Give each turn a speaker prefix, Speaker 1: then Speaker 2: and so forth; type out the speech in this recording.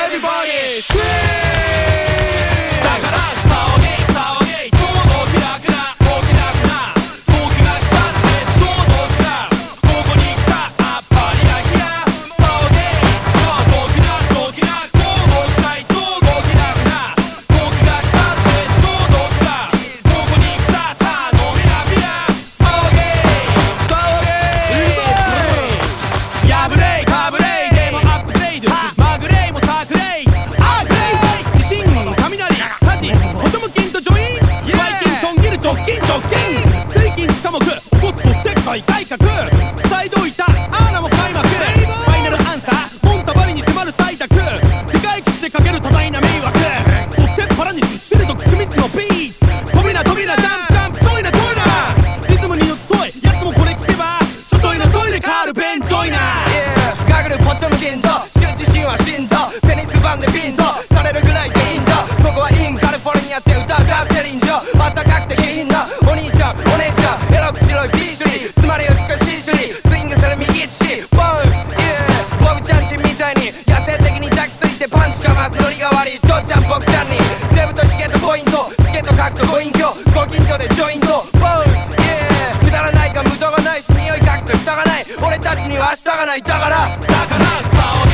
Speaker 1: Everybody scream だから騒げ騒げちょうど気楽な大きなくな僕が来たってちょうど来たここに来たあっぱりやきや騒げ大きな大きなちょうど来たいちょうど気楽な僕が来たってちょうど来たここに来たさあ飲みなびや騒げ騒げやぶれかぶれでもアップグレードまぐれもさくれアークレイ地震雷火事ことむ金とジョインバイキンちょん切る直近直近水金地下木起こすとでっかい改革伝えといたアーナも開幕ファイナルアンサーモンタバリに迫る採択世界基地でかける多大な迷惑取ってっぱらに知るとくみつのビーツ飛びな飛びなジャンプジャンプトイレトイレリズムによっといやつもこれ聞けばちょちょいのトイレカールベンジョイナー
Speaker 2: ガグルポチョの金と羞恥心は震動ペニスバンでピンとされるぐらいでいいんだここはインカリフォルニアって歌うガステリンジョあったかくて下品なお兄ちゃんお姉ちゃんエロく白いビーシュリーつまり美しいシュリースイングする右打ちボブボブちゃんちみたいに野生的に抱きついてパンチかますノリが悪いジョーちゃん僕ちゃんにデブとヒゲとポイントスケと書くとご隠居ご近所でジョイントボブくだらないか無駄がないし匂い隠す蓋がない俺たちには明日がないだから
Speaker 1: だから騒